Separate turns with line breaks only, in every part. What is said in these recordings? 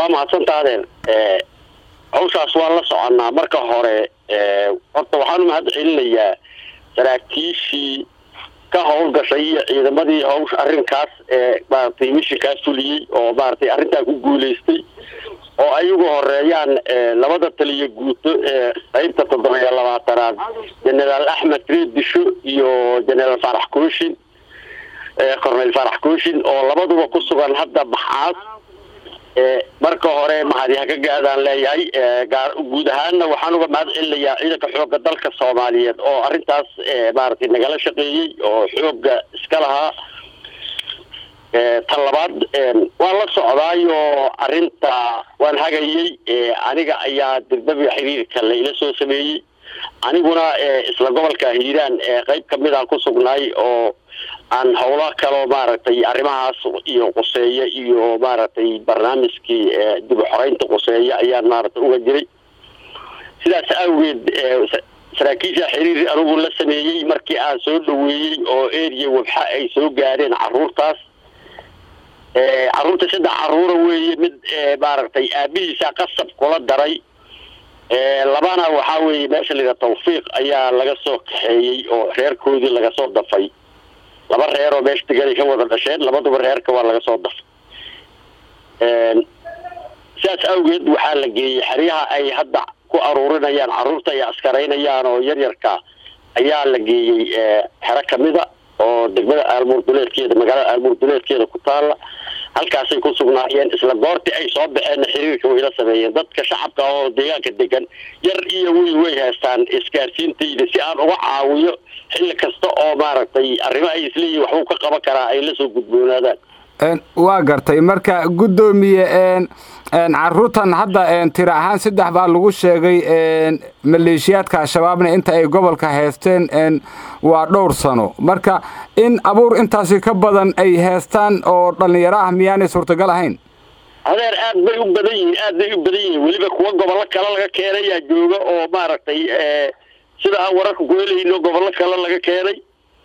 waa mahadsantaadeen hawshaas waa la soconaa marka hore horta waxaan u mahad celinayaa saraakiishii ka howlgashay iyo ciidamadii hawsha arrinkaas maaragtay mishinkaas fuliyey oo maaragtay arrintaa ku guulaystay oo ayagu horeeyaan labada taliya guuto qaybta 7-aad jeneraal Axmed Reedisho iyo jeneraal Farax Kooshin korneyl Farax Kooshin oo labaduba ku sugan hadda Maxaas marka hore mahadiha ka gaadaan leeyahay guud ahaanna waxaan uga mahad celinayaa ciidanka xoogga dalka Soomaaliyeed oo arrintaas maaragtay nagala shaqeeyay oo xoogga iska lahaa talabaad waan la socdaayo arrinta waan hagayay aniga ayaa degdega xiriirka la ila soo sameeyay aniguna isla gobolka Hiiraan qayb kamid ah ku sugnaay oo aan hawlo kale maaragtay arrimahaas iyo qoseeyo iyo maaragtay barnaamijkii dib u xoreynta qoseeyo ayaan maaragtay uga jiray sidaas awgeed saraakiisha xiriir anigu la sameeyay markii aan soo dhaweeyay oo area wabxa ay soo gaareen caruurtaas caruurta saddex caruur weeye mid maaragtay aabihiisa qasab kula daray labana waxa weeye meesha laga tawfiiq ayaa laga soo kaxeeyay oo reerkoodii laga soo dafay laba reer oo meesha tagay ka wada dhasheen labaduba reerka waa laga soo dafay sidaas awgeed waxaa la geeyay xariyaha ay hadda ku aruurinayaan caruurta ay askaraynayaan oo yaryarka ayaa la geeyay xero kamida oo degmada Aalmurduleedkeeda magaalada Aalmurduleedkeeda ku taala halkaas ay ku sugnaayeen isla goortii ay soo baxeen xiriirka way la sameeyeen dadka shacabka oo deegaanka degan yar iyo way haystaan isgaarsiinteeda si aan uga caawiyo xilli kasta oo maaragtay arrimo ay isleeyihiin wax uu ka qaban karaa ay la soo gudboonaadaan
waa gartay marka gudoomiye caruurtan hadda tira ahaan 3 baa lagu sheegay maleeshiyaadka shabaabna inta ay gobolka haysteen waa dhowr sano marka in abuur intaasi ka badan ay haystaan oo dhalinyaro ah miyaanay suurtagal ahayn
adeer aad bay u badan yihiin waliba kuwa gobolka kale laga keenay jooga oo maaragtay sida aan wararka ku helayno gobolka kale laga keenay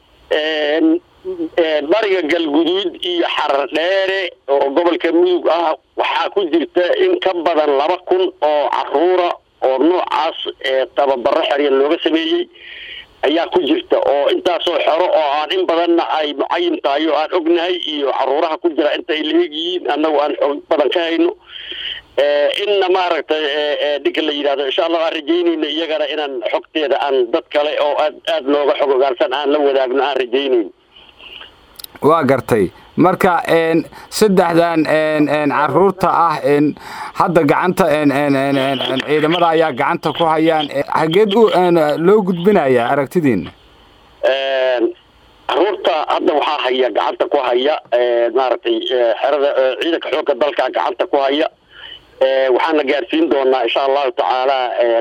bariga galguduud iyo xarar dheere oo gobolka Mudug ah waxa ku jirta in ka badan 2,000 oo caruura oo noocaas tababar xariir looga sameeyay ayaa ku jirta oo intaas oo xoro oo aan in badan ay mucayin tahay oo aan ognahay iyo caruuraha ku jira inta ay leeyihiin annagu aan xog badan ka hayno inna maaragtay dika la yiraahdo insha Allah aan rajeynayno iyagana inaan xogteeda aan dad kale oo aad looga xog ogaalsan aan la wadaagno aan rajeynayno
waa gartay marka saddexdan caruurta ah hadda gacanta ciidamada ayaa gacanta ku hayaan xageed loo gudbinaya aragtidiina
caruurta hadda waxa haya gacanta ku haya maaragtay xerada ciidanka xoogga dalka gacanta ku haya waxaan la gaarsiin doonaa insha Allah taala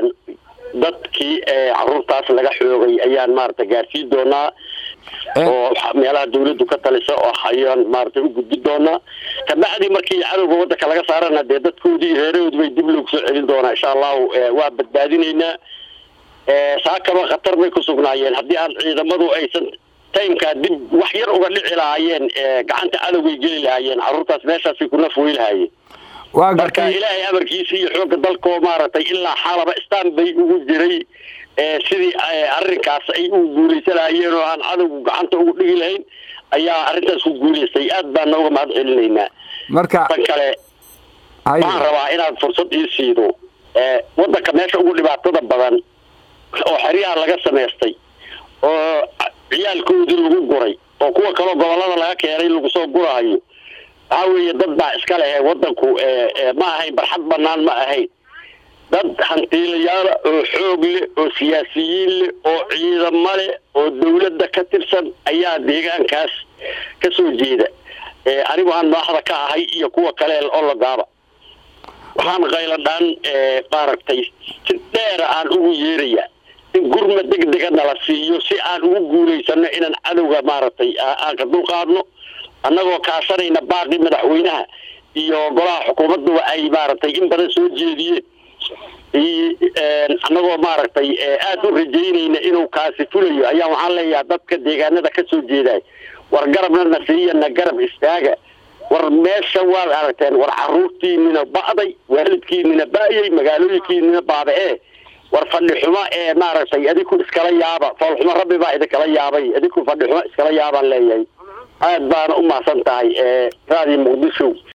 dadkii caruurtaas laga xoogay ayaan maaragtay gaarsiin doonaa oo meelaha dawladdu ka taliso oo hayaan maartay u gudbi doona kabacdi markii cadawga waddanka laga saarana dadkoodii reerood way dib loo soo celin doona insha Allah waa badbaadinayna saakaba khatar bay ku sugnaayeen hadii aan ciidamadu aysan taymka dib wax yar uga dhici lahaayeen gacanta cadawga geli lahaayeen caruurtaas meeshaas ku nafweey lahaayeen waa gartay ilaahay amarkiisa iyo xoogga dalka maartay ilaa xaalaba istaan bay ugu jiray sidii arrinkaas ay u guulaysanayeen oo aan cadawgu gacanta ugu dhigi lahayn ayaa arrintaas ku guulaystay aad baan uga mahad celinaynaa
marka
tan kale waxaan rabaa inaad fursad ii siido waddanka meesha ugu dhibaatada badan oo xariyaha laga sameystay oo ciyaalkoodii lagu guray oo kuwa kale gobolada laga keenay lagu soo gurayo waxa weeye dad baa iska leh waddanku ma ahayn barxad bannaan ma ahayn dad hantiilayaal oo xoog leh oo siyaasiyiin leh oo ciidamo leh oo dawladda ka tirsan ayaa deegaankaas ka soo jeeda anigu aan madaxda ka ahay iyo kuwa kale oo la gaaba waxaan qayladaan maaragtay si dheer aan ugu yeeraya in gurma degdeg ah la siiyo si aan ugu guulaysano inaan cadawga maaragtay aan ka dulqaadno annagoo kaashanayna baaqi madaxweynaha iyo golaha xukuumaddu ay maaragtay in badan soo jeediyeen annagoo maaragtay aad u rajeynayna inuu kaasi fulayo ayaa waxaan leeyahay dadka deegaanada ka soo jeeday war garabna nasiiyana garab istaaga war meesha waad aragteen war caruurtiinina ba'day waalidkiinina ba'ayay magaalooyinkiinina baaba'ee war fadhi xumo ee maaragtay adiku iskala yaaba fool xumo rabbi baa idinkala yaabay adiku fadhi xumo iskala yaabaan leeyahay aad baana u mahadsan tahay raadi muqdisho